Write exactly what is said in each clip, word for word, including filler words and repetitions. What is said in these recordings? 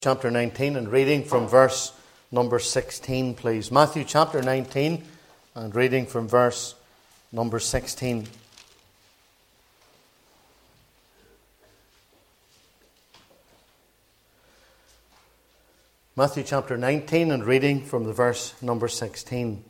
Chapter nineteen and reading from verse number sixteen, please. Matthew chapter nineteen and reading from verse number sixteen. Matthew chapter nineteen and reading from the verse number sixteen.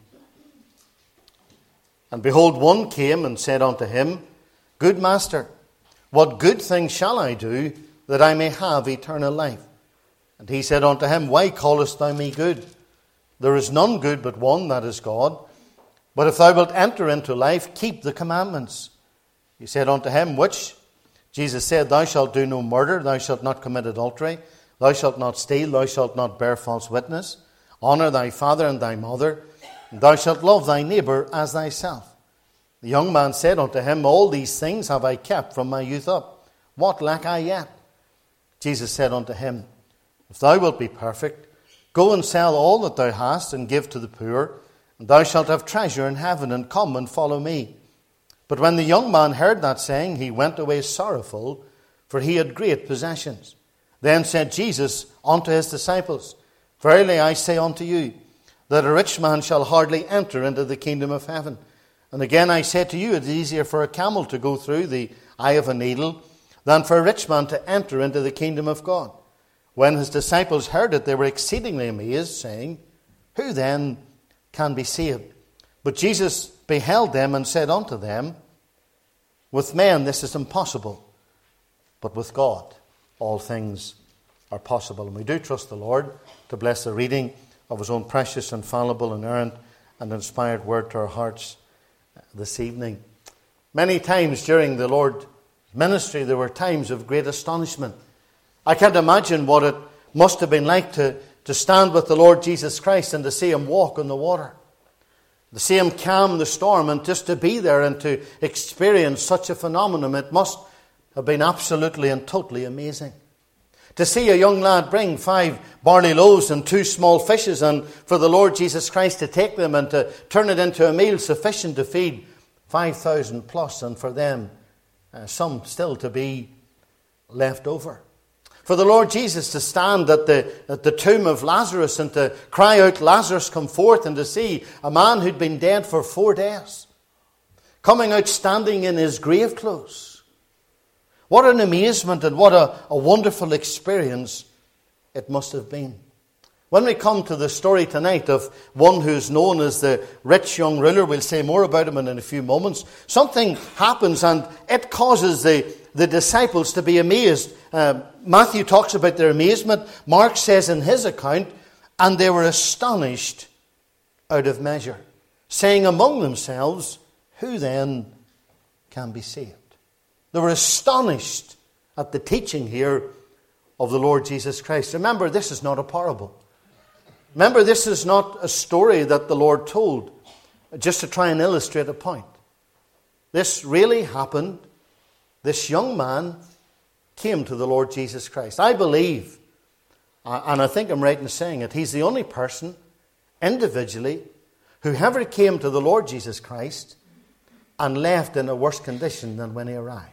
And behold, one came and said unto him, Good master, what good thing shall I do that I may have eternal life? And he said unto him, Why callest thou me good? There is none good but one, that is God. But if thou wilt enter into life, keep the commandments. He said unto him, Which? Jesus said, Thou shalt do no murder, thou shalt not commit adultery, thou shalt not steal, thou shalt not bear false witness, honour thy father and thy mother, and thou shalt love thy neighbour as thyself. The young man said unto him, All these things have I kept from my youth up. What lack I yet? Jesus said unto him, If thou wilt be perfect, go and sell all that thou hast and give to the poor, and thou shalt have treasure in heaven, and come and follow me. But when the young man heard that saying, he went away sorrowful, for he had great possessions. Then said Jesus unto his disciples, Verily I say unto you, that a rich man shall hardly enter into the kingdom of heaven. And again I say to you, it is easier for a camel to go through the eye of a needle than for a rich man to enter into the kingdom of God. When his disciples heard it, they were exceedingly amazed, saying, Who then can be saved? But Jesus beheld them and said unto them, With men this is impossible, but with God all things are possible. And we do trust the Lord to bless the reading of his own precious, infallible, inerrant, and inspired word to our hearts this evening. Many times during the Lord's ministry, there were times of great astonishment. I can't imagine what it must have been like to, to stand with the Lord Jesus Christ and to see him walk on the water. To see him calm the storm, and just to be there and to experience such a phenomenon. It must have been absolutely and totally amazing. To see a young lad bring five barley loaves and two small fishes, and for the Lord Jesus Christ to take them and to turn it into a meal sufficient to feed five thousand plus, and for them uh, some still to be left over. For the Lord Jesus to stand at the, at the tomb of Lazarus and to cry out, Lazarus, come forth, and to see a man who'd been dead for four days coming out standing in his grave clothes. What an amazement and what a, a wonderful experience it must have been. When we come to the story tonight of one who's known as the rich young ruler, we'll say more about him in a few moments. Something happens and it causes the, the disciples to be amazed. Uh, Matthew talks about their amazement. Mark says in his account, and they were astonished out of measure, saying among themselves, Who then can be saved? They were astonished at the teaching here of the Lord Jesus Christ. Remember, this is not a parable. Remember, this is not a story that the Lord told just to try and illustrate a point. This really happened. This young man came to the Lord Jesus Christ. I believe, and I think I'm right in saying it, he's the only person individually who ever came to the Lord Jesus Christ and left in a worse condition than when he arrived.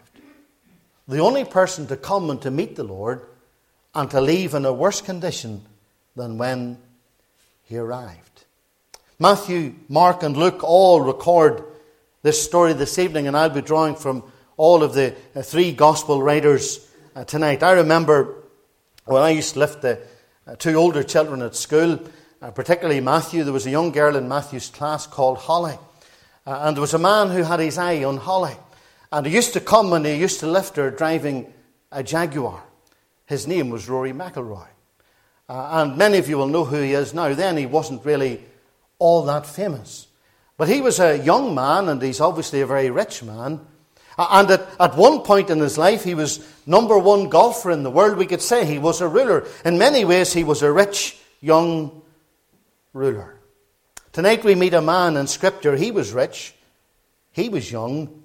The only person to come and to meet the Lord and to leave in a worse condition than when he arrived. Matthew, Mark, and Luke all record this story this evening, and I'll be drawing from all of the uh, three gospel writers uh, tonight. I remember when I used to lift the uh, two older children at school, uh, particularly Matthew. There was a young girl in Matthew's class called Holly, uh, and there was a man who had his eye on Holly. And he used to come and he used to lift her driving a Jaguar. His name was Rory McIlroy. Uh, and many of you will know who he is now. Then he wasn't really all that famous. But he was a young man, and he's obviously a very rich man. Uh, and at, at one point in his life, he was number one golfer in the world. We could say he was a ruler. In many ways, he was a rich, young ruler. Tonight we meet a man in Scripture. He was rich, he was young,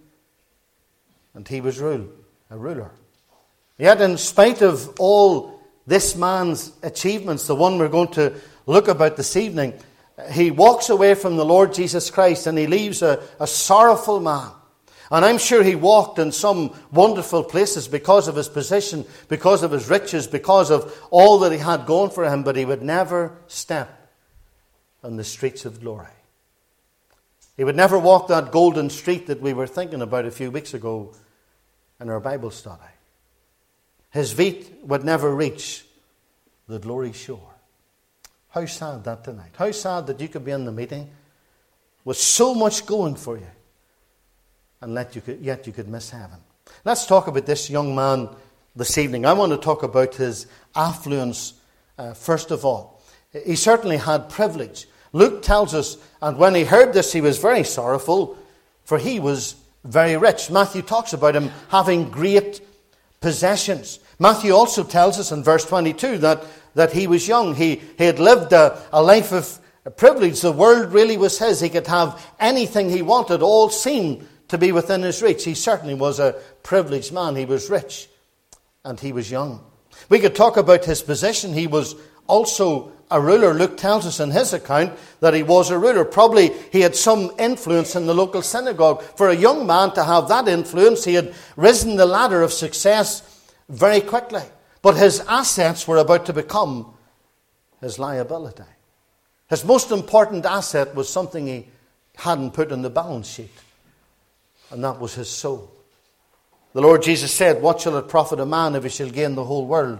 and he was rule, a ruler. Yet in spite of all this man's achievements, the one we're going to look about this evening, he walks away from the Lord Jesus Christ and he leaves a, a sorrowful man. And I'm sure he walked in some wonderful places because of his position, because of his riches, because of all that he had going for him, but he would never step on the streets of glory. He would never walk that golden street that we were thinking about a few weeks ago in our Bible study. His feet would never reach the glory shore. How sad that tonight. How sad that you could be in the meeting with so much going for you, and let you could, yet you could miss heaven. Let's talk about this young man this evening. I want to talk about his affluence uh, first of all. He certainly had privilege. Luke tells us, and when he heard this, he was very sorrowful, for he was very rich. Matthew talks about him having great possessions. Matthew also tells us in verse twenty-two that, that he was young. He, he had lived a, a life of privilege. The world really was his. He could have anything he wanted. All seemed to be within his reach. He certainly was a privileged man. He was rich and he was young. We could talk about his position. He was also a ruler. Luke tells us in his account that he was a ruler. Probably he had some influence in the local synagogue. For a young man to have that influence, he had risen the ladder of success very quickly. But his assets were about to become his liability. His most important asset was something he hadn't put in the balance sheet, and that was his soul. The Lord Jesus said, "What shall it profit a man if he shall gain the whole world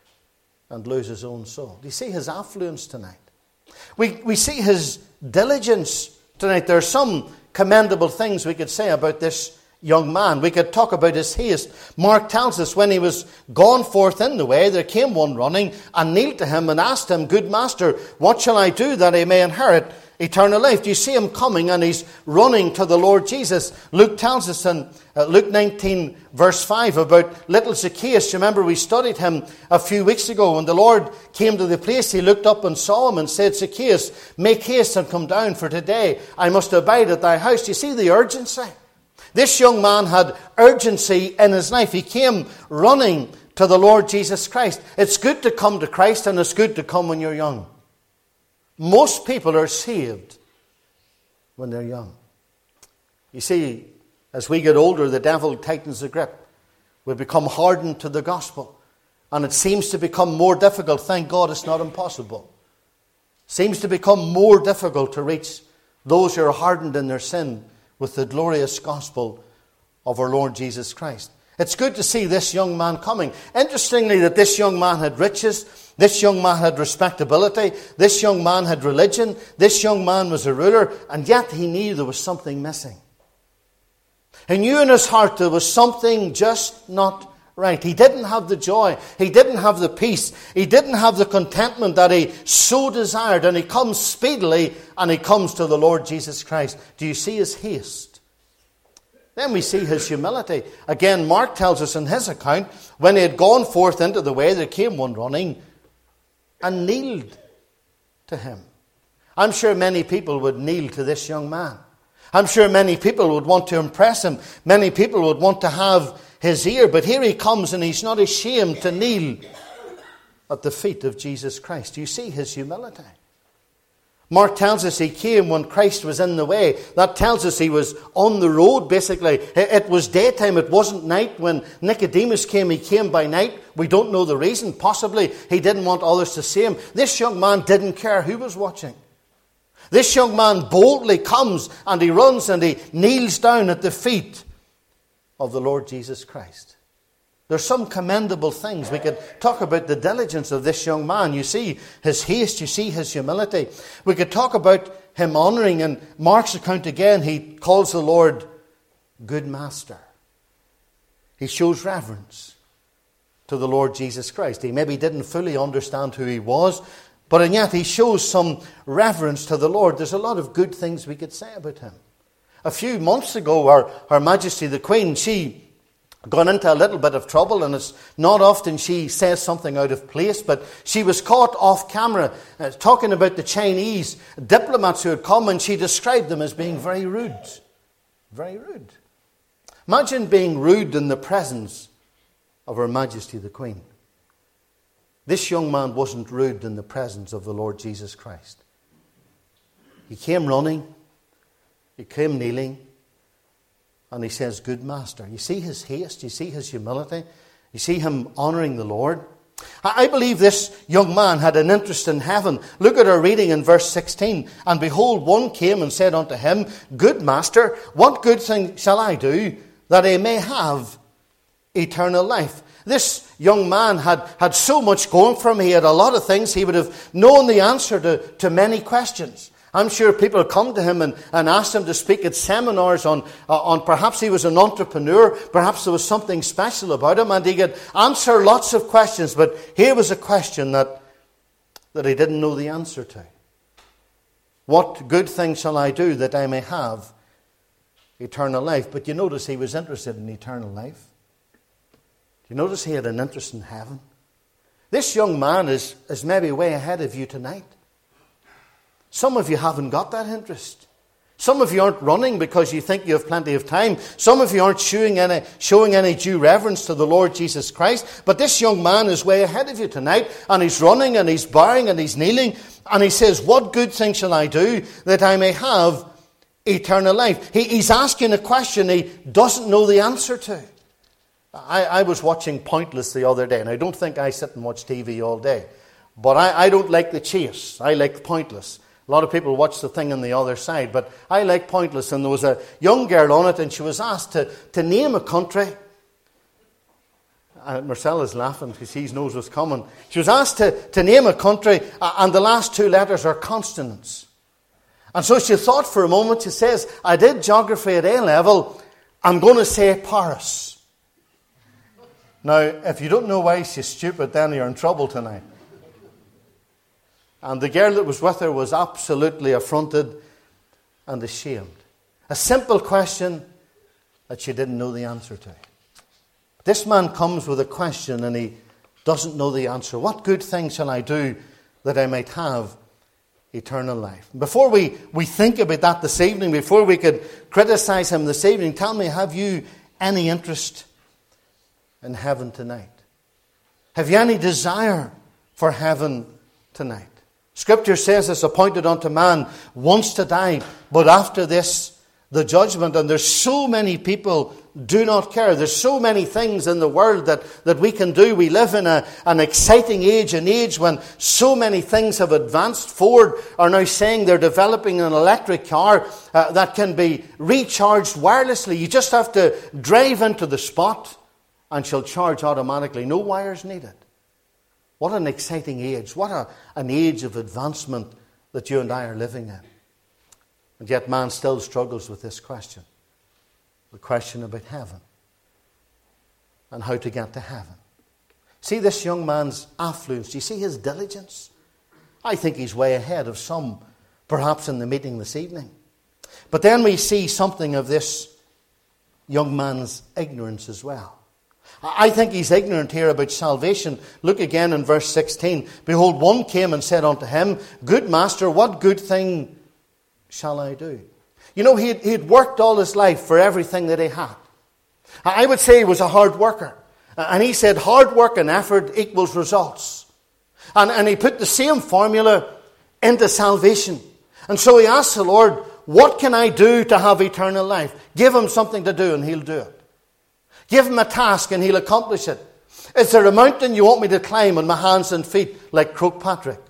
and lose his own soul?" Do you see his affluence tonight? We, we see his diligence tonight. There are some commendable things we could say about this young man. We could talk about his haste. Mark tells us when he was gone forth in the way, there came one running and kneeled to him and asked him, "Good master, what shall I do that I may inherit eternal life?" Do you see him coming and he's running to the Lord Jesus? Luke tells us in uh, Luke nineteen verse five about little Zacchaeus. You remember we studied him a few weeks ago. When the Lord came to the place, he looked up and saw him and said, "Zacchaeus, make haste and come down, for today I must abide at thy house." Do you see the urgency? This young man had urgency in his life. He came running to the Lord Jesus Christ. It's good to come to Christ, and it's good to come when you're young. Most people are saved when they're young. You see, as we get older, the devil tightens the grip. We become hardened to the gospel. And it seems to become more difficult. Thank God it's not impossible. It seems to become more difficult to reach those who are hardened in their sin with the glorious gospel of our Lord Jesus Christ. It's good to see this young man coming. Interestingly, that this young man had riches. This young man had respectability. This young man had religion. This young man was a ruler. And yet he knew there was something missing. He knew in his heart there was something just not right. He didn't have the joy. He didn't have the peace. He didn't have the contentment that he so desired. And he comes speedily and he comes to the Lord Jesus Christ. Do you see his haste? Then we see his humility. Again, Mark tells us in his account, when he had gone forth into the way, there came one running and kneeled to him. I'm sure many people would kneel to this young man. I'm sure many people would want to impress him. Many people would want to have his ear. But here he comes and he's not ashamed to kneel at the feet of Jesus Christ. Do you see his humility? Mark tells us he came when Christ was in the way. That tells us he was on the road, basically. It was daytime, it wasn't night. When Nicodemus came, he came by night. We don't know the reason. Possibly he didn't want others to see him. This young man didn't care who was watching. This young man boldly comes and he runs and he kneels down at the feet of the Lord Jesus Christ. There's some commendable things. We could talk about the diligence of this young man. You see his haste, you see his humility. We could talk about him honouring. In Mark's account again, he calls the Lord good master. He shows reverence to the Lord Jesus Christ. He maybe didn't fully understand who he was, but and yet he shows some reverence to the Lord. There's a lot of good things we could say about him. A few months ago, our, Her Majesty the Queen, she gone into a little bit of trouble, and it's not often she says something out of place, but she was caught off camera uh, talking about the Chinese diplomats who had come, and she described them as being very rude. Very rude. Imagine being rude in the presence of Her Majesty the Queen. This young man wasn't rude in the presence of the Lord Jesus Christ. He came running. He came kneeling. And he says, good master. You see his haste. You see his humility. You see him honouring the Lord. I believe this young man had an interest in heaven. Look at our reading in verse sixteen. And behold, one came and said unto him, good master, what good thing shall I do that I may have eternal life? This young man had, had so much going for him. He had a lot of things. He would have known the answer to, to many questions. I'm sure people come to him and, and ask him to speak at seminars on, uh, on perhaps he was an entrepreneur, perhaps there was something special about him, and he could answer lots of questions. But here was a question that, that he didn't know the answer to. What good thing shall I do that I may have eternal life? But you notice he was interested in eternal life. You notice he had an interest in heaven. This young man is, is maybe way ahead of you tonight. Some of you haven't got that interest. Some of you aren't running because you think you have plenty of time. Some of you aren't showing any, showing any due reverence to the Lord Jesus Christ. But this young man is way ahead of you tonight. And he's running and he's bowing and he's kneeling. And he says, what good thing shall I do that I may have eternal life? He, he's asking a question he doesn't know the answer to. I, I was watching Pointless the other day. And I don't think I sit and watch T V all day. But I, I don't like the chase. I like Pointless. A lot of people watch the thing on the other side, but I like Pointless. And there was a young girl on it, and she was asked to, to name a country. Uh, Marcella's laughing because she knows what's coming. She was asked to, to name a country, uh, and the last two letters are consonants. And so she thought for a moment. She says, I did geography at A level. I'm going to say Paris. Now, if you don't know why she's stupid, then you're in trouble tonight. And the girl that was with her was absolutely affronted and ashamed. A simple question that she didn't know the answer to. This man comes with a question and he doesn't know the answer. What good thing shall I do that I might have eternal life? Before we, we think about that this evening, before we could criticize him this evening, tell me, have you any interest in heaven tonight? Have you any desire for heaven tonight? Scripture says it's appointed unto man once to die, but after this, the judgment. And there's so many people do not care. There's so many things in the world that, that we can do. We live in a, an exciting age, an age when so many things have advanced. Ford are now saying they're developing an electric car uh, that can be recharged wirelessly. You just have to drive into the spot and she'll charge automatically. No wires needed. What an exciting age. What a, an age of advancement that you and I are living in. And yet man still struggles with this question. The question about heaven. And how to get to heaven. See this young man's affluence. Do you see his diligence? I think he's way ahead of some, perhaps in the meeting this evening. But then we see something of this young man's ignorance as well. I think he's ignorant here about salvation. Look again in verse sixteen. Behold, one came and said unto him, good master, what good thing shall I do? You know, he had, he had worked all his life for everything that he had. I would say he was a hard worker. And he said hard work and effort equals results. And, and he put the same formula into salvation. And so he asked the Lord, what can I do to have eternal life? Give him something to do and he'll do it. Give him a task and he'll accomplish it. Is there a mountain you want me to climb on my hands and feet like Croagh-Patrick?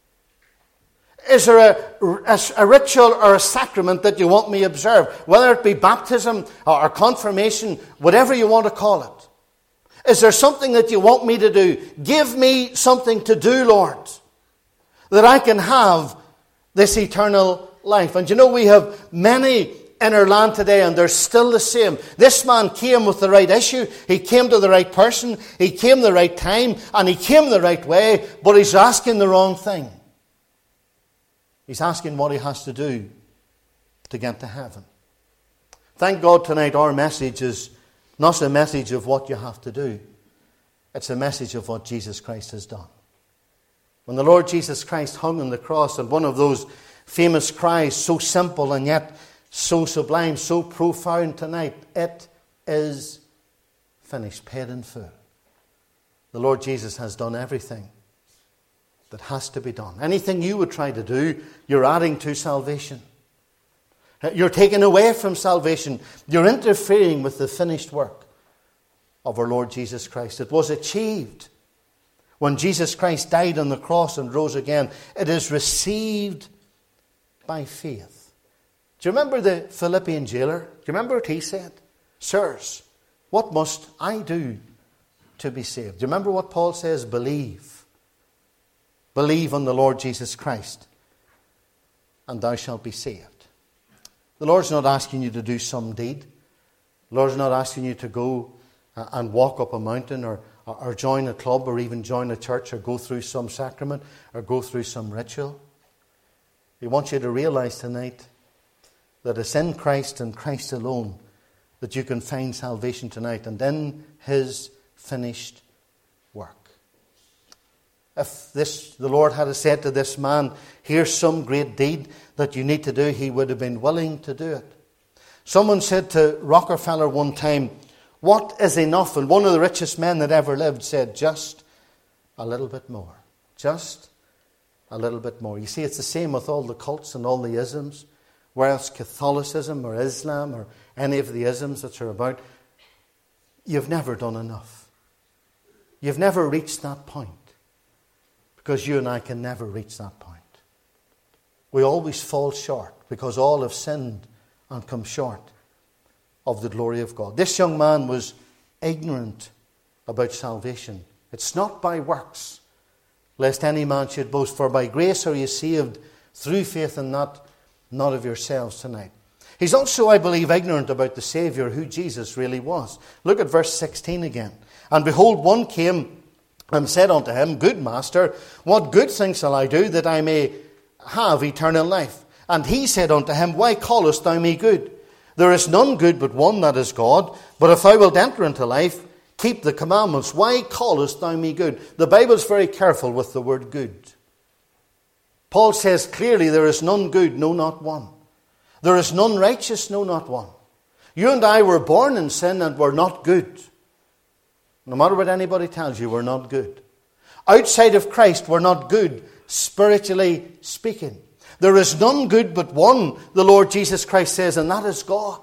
Is there a, a, a ritual or a sacrament that you want me to observe? Whether it be baptism or, or confirmation, whatever you want to call it. Is there something that you want me to do? Give me something to do, Lord, that I can have this eternal life. And you know, we have many in our land today, and they're still the same. This man came with the right issue. He came to the right person. He came the right time. And he came the right way. But he's asking the wrong thing. He's asking what he has to do to get to heaven. Thank God tonight our message is not a message of what you have to do. It's a message of what Jesus Christ has done. When the Lord Jesus Christ hung on the cross, and one of those famous cries, so simple and yet so sublime, so profound tonight, it is finished, paid in full. The Lord Jesus has done everything that has to be done. Anything you would try to do, you're adding to salvation. You're taken away from salvation. You're interfering with the finished work of our Lord Jesus Christ. It was achieved when Jesus Christ died on the cross and rose again. It is received by faith. Do you remember the Philippian jailer? Do you remember what he said? Sirs, what must I do to be saved? Do you remember what Paul says? Believe. Believe on the Lord Jesus Christ, and thou shalt be saved. The Lord's not asking you to do some deed. The Lord's not asking you to go and walk up a mountain or, or join a club or even join a church or go through some sacrament or go through some ritual. He wants you to realize tonight that it's in Christ and Christ alone that you can find salvation tonight, and in His finished work. If this, the Lord had said to this man, here's some great deed that you need to do, he would have been willing to do it. Someone said to Rockefeller one time, what is enough? And one of the richest men that ever lived said, just a little bit more. Just a little bit more. You see, it's the same with all the cults and all the isms. Whether it's Catholicism or Islam or any of the isms that are about, you've never done enough. You've never reached that point. Because you and I can never reach that point. We always fall short because all have sinned and come short of the glory of God. This young man was ignorant about salvation. It's not by works, lest any man should boast. For by grace are you saved through faith, and not, not of yourselves tonight. He's also, I believe, ignorant about the Saviour, who Jesus really was. Look at verse sixteen again. And behold, one came and said unto him, Good Master, what good thing shall I do that I may have eternal life? And he said unto him, Why callest thou me good? There is none good but one, that is God. But if thou wilt enter into life, keep the commandments. Why callest thou me good? The Bible is very careful with the word good. Paul says clearly, there is none good, no, not one. There is none righteous, no, not one. You and I were born in sin and were not good. No matter what anybody tells you, we're not good. Outside of Christ, we're not good, spiritually speaking. There is none good but one, the Lord Jesus Christ says, and that is God.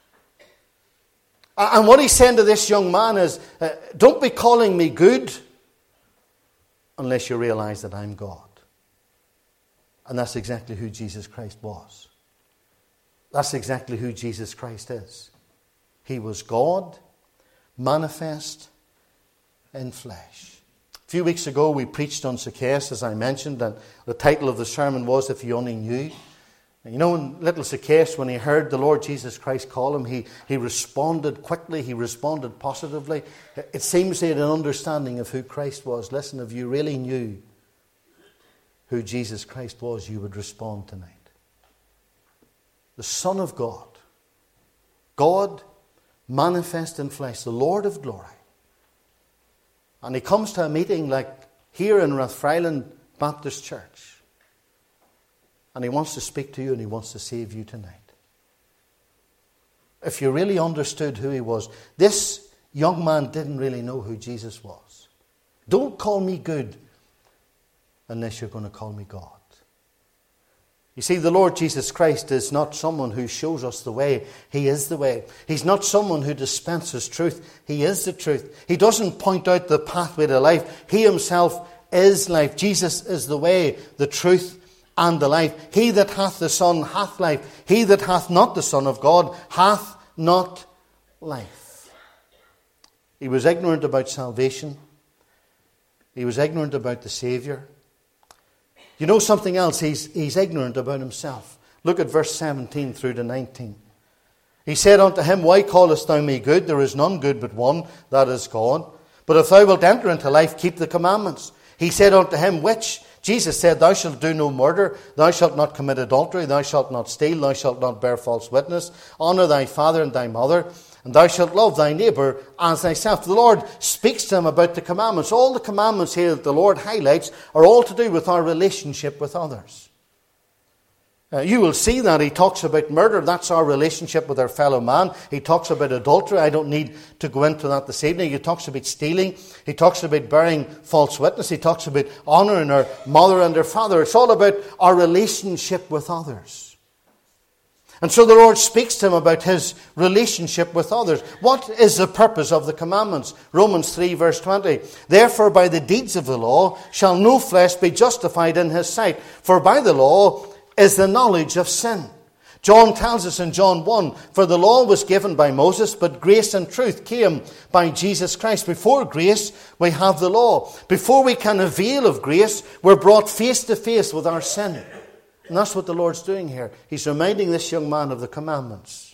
And what he's saying to this young man is, uh, don't be calling me good unless you realize that I'm God. And that's exactly who Jesus Christ was. That's exactly who Jesus Christ is. He was God, manifest in flesh. A few weeks ago we preached on Zacchaeus, as I mentioned, and the title of the sermon was If You Only Knew. And you know, when little Zacchaeus, when he heard the Lord Jesus Christ call him, he, he responded quickly, he responded positively. It seems he had an understanding of who Christ was. Listen, if you really knew who Jesus Christ was, you would respond tonight. The Son of God, God manifest in flesh, the Lord of glory. And he comes to a meeting like here in Rathfriland Baptist Church. And he wants to speak to you and he wants to save you tonight. If you really understood who he was, this young man didn't really know who Jesus was. Don't call me good unless you're going to call me God. You see, the Lord Jesus Christ is not someone who shows us the way. He is the way. He's not someone who dispenses truth. He is the truth. He doesn't point out the pathway to life. He himself is life. Jesus is the way, the truth, and the life. He that hath the Son hath life. He that hath not the Son of God hath not life. He was ignorant about salvation. He was ignorant about the Saviour. You know something else? He's, he's ignorant about himself. Look at verse seventeen through to nineteen. He said unto him, Why callest thou me good? There is none good but one, that is God. But if thou wilt enter into life, keep the commandments. He said unto him, Which? Jesus said, Thou shalt do no murder, thou shalt not commit adultery, thou shalt not steal, thou shalt not bear false witness, honour thy father and thy mother, and thou shalt love thy neighbour as thyself. The Lord speaks to him about the commandments. All the commandments here that the Lord highlights are all to do with our relationship with others. Uh, you will see that he talks about murder. That's our relationship with our fellow man. He talks about adultery. I don't need to go into that this evening. He talks about stealing. He talks about bearing false witness. He talks about honouring our mother and our father. It's all about our relationship with others. And so the Lord speaks to him about his relationship with others. What is the purpose of the commandments? Romans three verse twenty. Therefore by the deeds of the law shall no flesh be justified in his sight. For by the law is the knowledge of sin. John tells us in John one, for the law was given by Moses, but grace and truth came by Jesus Christ. Before grace, we have the law. Before we can avail of grace, we're brought face to face with our sin. And that's what the Lord's doing here. He's reminding this young man of the commandments.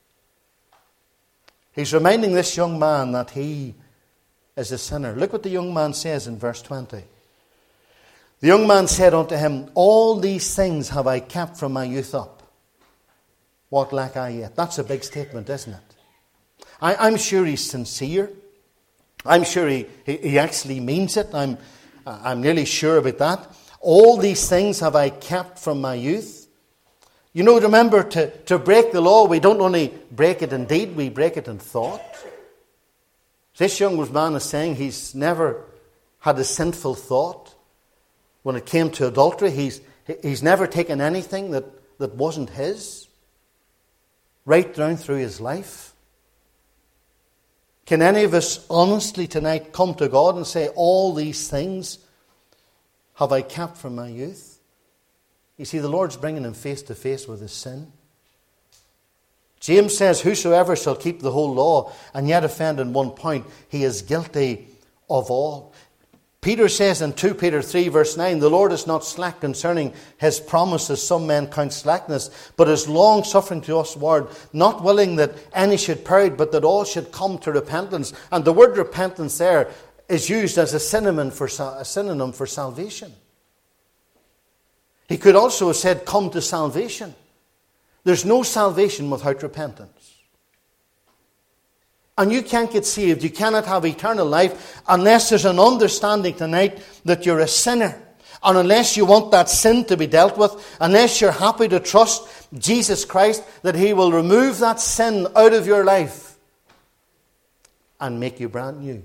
He's reminding this young man that he is a sinner. Look what the young man says in verse twenty. The young man said unto him, all these things have I kept from my youth up. What lack I yet? That's a big statement, isn't it? I, I'm sure he's sincere. I'm sure he, he, he actually means it. I'm, I'm nearly sure about that. All these things have I kept from my youth. You know, remember, to, to break the law, we don't only break it in deed, we break it in thought. This young man is saying he's never had a sinful thought. When it came to adultery, he's, he's never taken anything that, that wasn't his. Right down through his life. Can any of us honestly tonight come to God and say, all these things have I kept from my youth? You see, the Lord's bringing him face to face with his sin. James says, whosoever shall keep the whole law and yet offend in one point, he is guilty of all. Peter says in Second Peter three verse nine, the Lord is not slack concerning his promises, some men count slackness, but is long suffering to us word, not willing that any should perish, but that all should come to repentance. And the word repentance there is used as a synonym for, a synonym for salvation. He could also have said, come to salvation. There's no salvation without repentance. And you can't get saved, you cannot have eternal life unless there's an understanding tonight that you're a sinner. And unless you want that sin to be dealt with, unless you're happy to trust Jesus Christ, that he will remove that sin out of your life and make you brand new.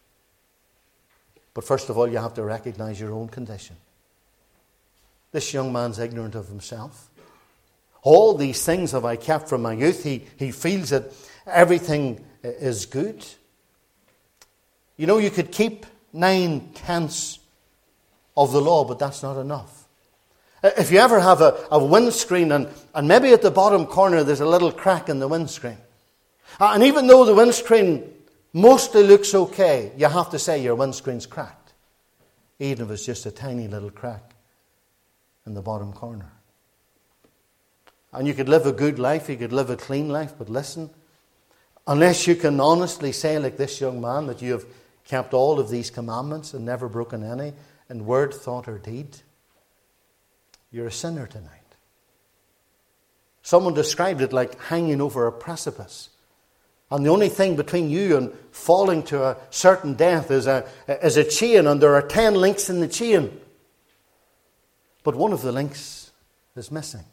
But first of all, you have to recognize your own condition. This young man's ignorant of himself. All these things have I kept from my youth. He, he feels that everything is good. You know, you could keep nine tenths of the law, but that's not enough. If you ever have a, a windscreen and, and maybe at the bottom corner there's a little crack in the windscreen. And even though the windscreen mostly looks okay, you have to say your windscreen's cracked. Even if it's just a tiny little crack in the bottom corner. And you could live a good life, you could live a clean life, but listen, unless you can honestly say, like this young man, that you have kept all of these commandments and never broken any in word, thought, or deed, you're a sinner tonight. Someone described it like hanging over a precipice. And the only thing between you and falling to a certain death is a, is a chain, and there are ten links in the chain. But one of the links is missing.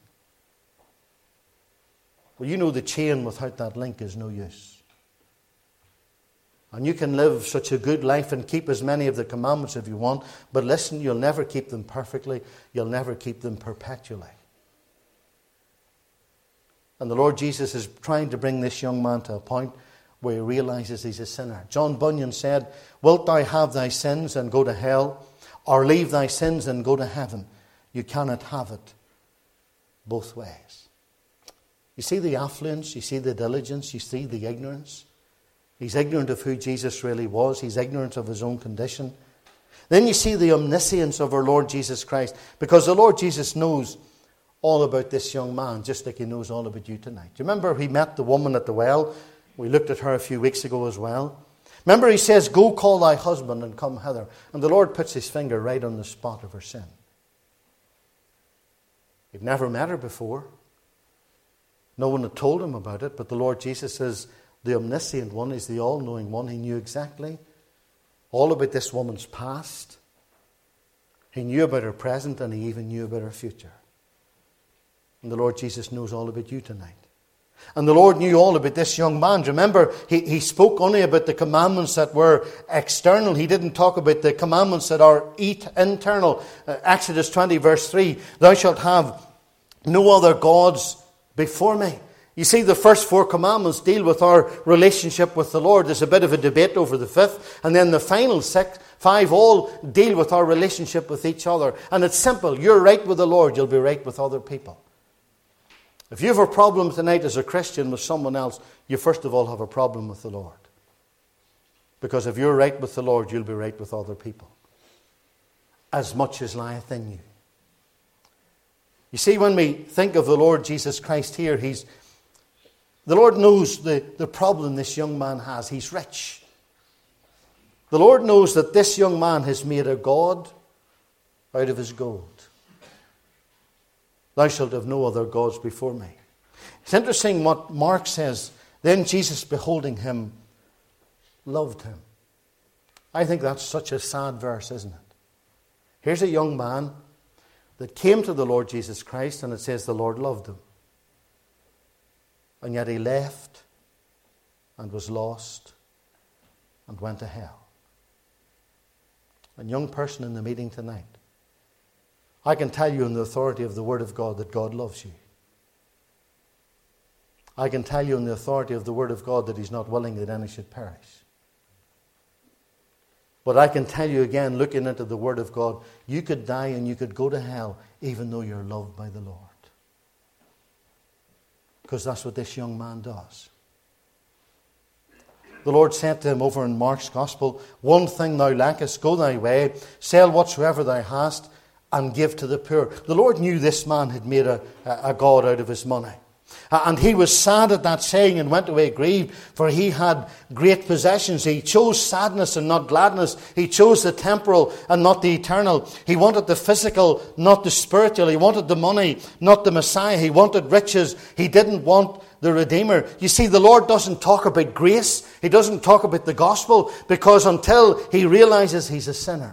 Well, you know the chain without that link is no use. And you can live such a good life and keep as many of the commandments if you want, but listen, you'll never keep them perfectly. You'll never keep them perpetually. And the Lord Jesus is trying to bring this young man to a point where he realizes he's a sinner. John Bunyan said, wilt thou have thy sins and go to hell, or leave thy sins and go to heaven? You cannot have it both ways. You see the affluence, you see the diligence, you see the ignorance. He's ignorant of who Jesus really was. He's ignorant of his own condition. Then you see the omniscience of our Lord Jesus Christ, because the Lord Jesus knows all about this young man, just like he knows all about you tonight. Do you remember he met the woman at the well? We looked at her a few weeks ago as well. Remember he says, go call thy husband and come hither. And the Lord puts his finger right on the spot of her sin. He'd never met her before. No one had told him about it, but the Lord Jesus is the omniscient one. He's the all-knowing one. He knew exactly all about this woman's past. He knew about her present, and he even knew about her future. And the Lord Jesus knows all about you tonight. And the Lord knew all about this young man. Remember, he, he spoke only about the commandments that were external. He didn't talk about the commandments that are internal. Uh, Exodus twenty verse three, thou shalt have no other gods before me. You see, the first four commandments deal with our relationship with the Lord. There's a bit of a debate over the fifth. And then the final six, five all deal with our relationship with each other. And it's simple. You're right with the Lord, you'll be right with other people. If you have a problem tonight as a Christian with someone else, you first of all have a problem with the Lord. Because if you're right with the Lord, you'll be right with other people. As much as lieth in you. You see, when we think of the Lord Jesus Christ here, He's the Lord knows the, the problem this young man has. He's rich. The Lord knows that this young man has made a god out of his gold. Thou shalt have no other gods before me. It's interesting what Mark says. Then Jesus, beholding him, loved him. I think that's such a sad verse, isn't it? Here's a young man that came to the Lord Jesus Christ, and it says the Lord loved him. And yet he left and was lost and went to hell. And young person in the meeting tonight, I can tell you in the authority of the Word of God that God loves you. I can tell you in the authority of the Word of God that He's not willing that any should perish. But I can tell you again, looking into the Word of God, you could die and you could go to hell even though you're loved by the Lord. Because that's what this young man does. The Lord said to him over in Mark's Gospel, one thing thou lackest, go thy way, sell whatsoever thou hast, and give to the poor. The Lord knew this man had made a, a god out of his money. And he was sad at that saying and went away grieved, for he had great possessions. He chose sadness and not gladness. He chose the temporal and not the eternal. He wanted the physical, not the spiritual. He wanted the money, not the Messiah. He wanted riches. He didn't want the Redeemer. You see, the Lord doesn't talk about grace. He doesn't talk about the gospel, because until he realizes he's a sinner,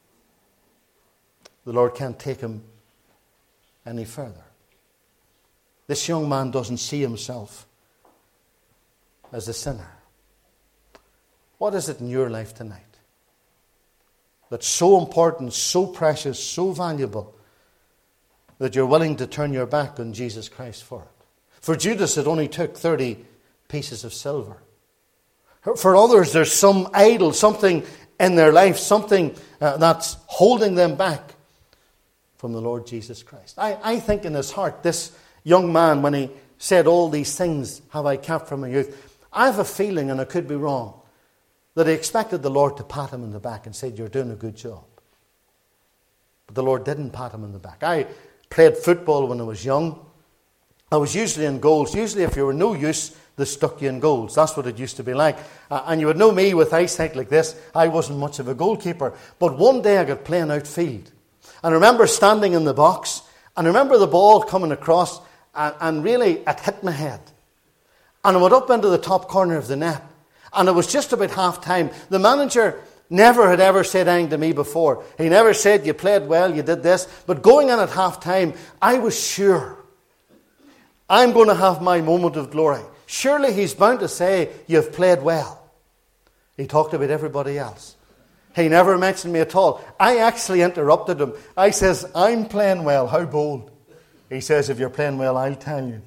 the Lord can't take him any further. This young man doesn't see himself as a sinner. What is it in your life tonight that's so important, so precious, so valuable that you're willing to turn your back on Jesus Christ for it? For Judas, it only took thirty pieces of silver. For others, there's some idol, something in their life, something uh, that's holding them back from the Lord Jesus Christ. I, I think in his heart, this young man, when he said, all these things have I kept from my youth, I have a feeling, and I could be wrong, that he expected the Lord to pat him in the back and say, you're doing a good job. But the Lord didn't pat him in the back. I played football when I was young. I was usually in goals. Usually if you were no use, they stuck you in goals. That's what it used to be like. Uh, and you would know me with eyesight like this, I wasn't much of a goalkeeper. But one day I got playing outfield. And I remember standing in the box, and I remember the ball coming across, and, and really it hit my head. And I went up into the top corner of the net. And it was just about half time. The manager never had ever said anything to me before. He never said, you played well, you did this. But going in at half time, I was sure I'm going to have my moment of glory. Surely he's bound to say, you've played well. He talked about everybody else. He never mentioned me at all. I actually interrupted him. I says, I'm playing well. How bold. He says, if you're playing well, I'll tell you.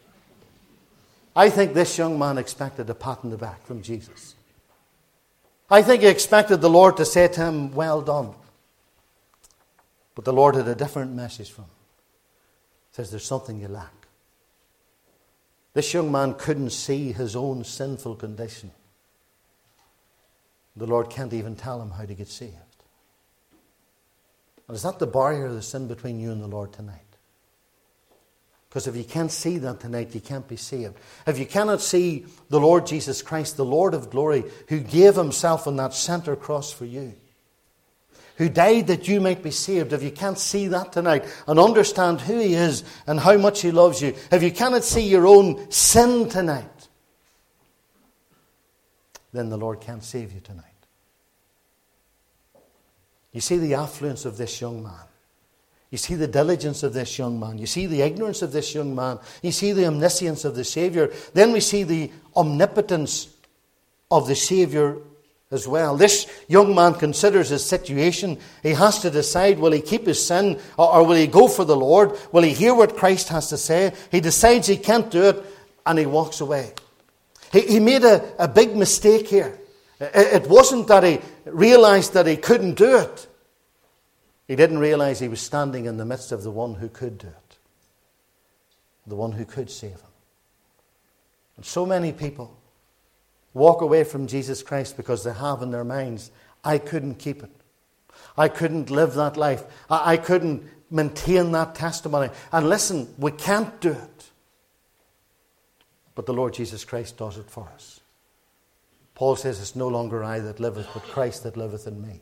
I think this young man expected a pat on the back from Jesus. I think he expected the Lord to say to him, well done. But the Lord had a different message for him. He says, there's something you lack. This young man couldn't see his own sinful condition. The Lord can't even tell him how to get saved. And is that the barrier of the sin between you and the Lord tonight? Because if you can't see that tonight, you can't be saved. If you cannot see the Lord Jesus Christ, the Lord of glory, who gave himself on that center cross for you, who died that you might be saved, if you can't see that tonight and understand who he is and how much he loves you, if you cannot see your own sin tonight, then the Lord can't save you tonight. You see the affluence of this young man. You see the diligence of this young man. You see the ignorance of this young man. You see the omniscience of the Savior. Then we see the omnipotence of the Savior as well. This young man considers his situation. He has to decide, will he keep his sin or, or will he go for the Lord? Will he hear what Christ has to say? He decides he can't do it and he walks away. He, he made a, a big mistake here. It, it wasn't that he realized that he couldn't do it. He didn't realize he was standing in the midst of the one who could do it. The one who could save him. And so many people walk away from Jesus Christ because they have in their minds, I couldn't keep it. I couldn't live that life. I, I couldn't maintain that testimony. And listen, we can't do it. But the Lord Jesus Christ does it for us. Paul says, it's no longer I that liveth, but Christ that liveth in me.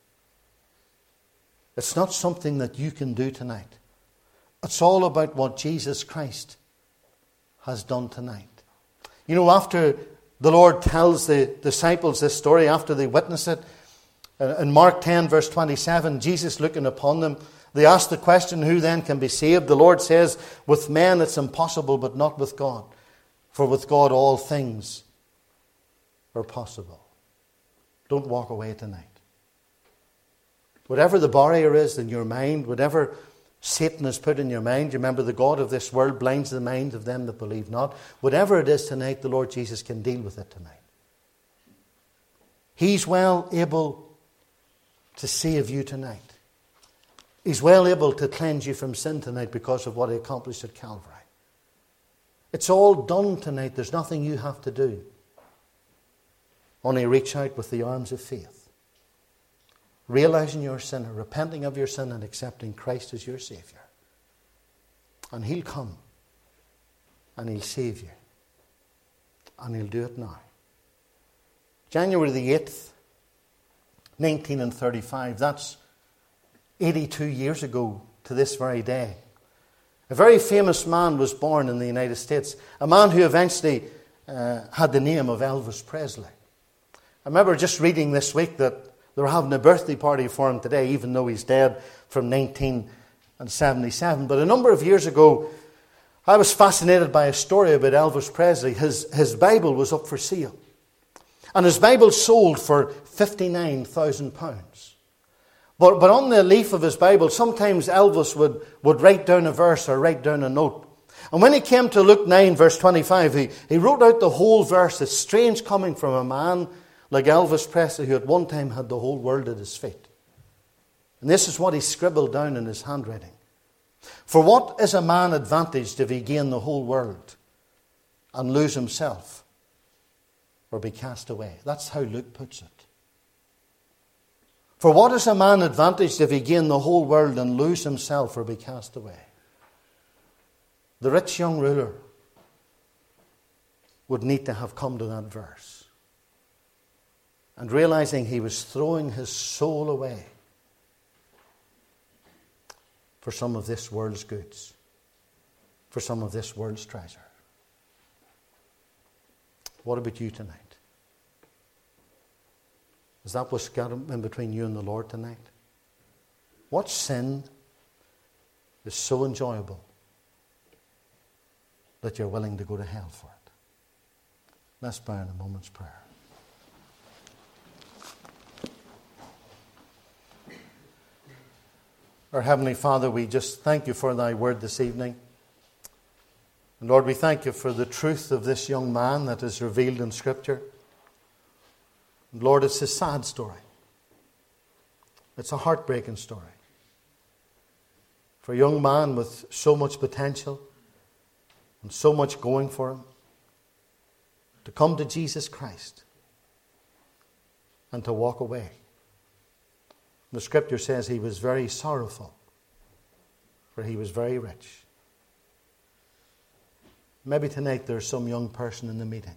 It's not something that you can do tonight. It's all about what Jesus Christ has done tonight. You know, after the Lord tells the disciples this story, after they witness it, in Mark ten, verse twenty-seven, Jesus looking upon them, they ask the question, who then can be saved? The Lord says, with men it's impossible, but not with God. For with God all things are possible. Don't walk away tonight. Whatever the barrier is in your mind, whatever Satan has put in your mind, you remember the God of this world blinds the minds of them that believe not. Whatever it is tonight, the Lord Jesus can deal with it tonight. He's well able to save you tonight. He's well able to cleanse you from sin tonight because of what he accomplished at Calvary. It's all done tonight. There's nothing you have to do. Only reach out with the arms of faith. Realizing your sin, repenting of your sin and accepting Christ as your Savior. And he'll come and he'll save you. And he'll do it now. January the eighth, nineteen thirty-five, that's eighty-two years ago to this very day. A very famous man was born in the United States. A man who eventually uh, had the name of Elvis Presley. I remember just reading this week that they were having a birthday party for him today, even though he's dead from nineteen seventy-seven. But a number of years ago, I was fascinated by a story about Elvis Presley. His, his Bible was up for sale. And his Bible sold for fifty-nine thousand pounds. But, but on the leaf of his Bible, sometimes Elvis would, would write down a verse or write down a note. And when he came to Luke nine, verse twenty-five, he, he wrote out the whole verse. It's strange coming from a man like Elvis Presley, who at one time had the whole world at his feet. And this is what he scribbled down in his handwriting. For what is a man advantaged if he gain the whole world and lose himself or be cast away? That's how Luke puts it. For what is a man advantaged if he gain the whole world and lose himself or be cast away? The rich young ruler would need to have come to that verse. And realizing he was throwing his soul away for some of this world's goods, for some of this world's treasure. What about you tonight? Is that what's got in between you and the Lord tonight? What sin is so enjoyable that you're willing to go to hell for it? Let's bow in a moment's prayer. Our Heavenly Father, we just thank you for thy word this evening. And Lord, we thank you for the truth of this young man that is revealed in Scripture. And Lord, it's a sad story. It's a heartbreaking story. For a young man with so much potential and so much going for him, to come to Jesus Christ and to walk away. The Scripture says he was very sorrowful, for he was very rich. Maybe tonight there's some young person in the meeting.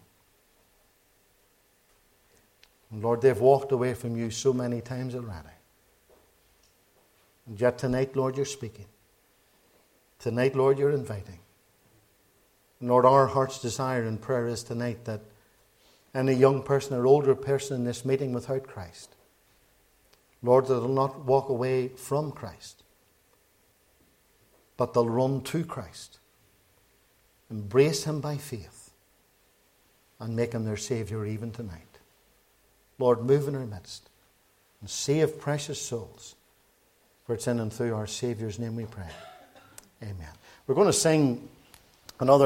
And Lord, they've walked away from you so many times already. And yet tonight, Lord, you're speaking. Tonight, Lord, you're inviting. And Lord, our heart's desire and prayer is tonight that any young person or older person in this meeting without Christ, Lord, that will not walk away from Christ, but they'll run to Christ, embrace him by faith, and make him their Savior even tonight. Lord, move in our midst and save precious souls. For it's in and through our Saviour's name we pray. Amen. We're going to sing another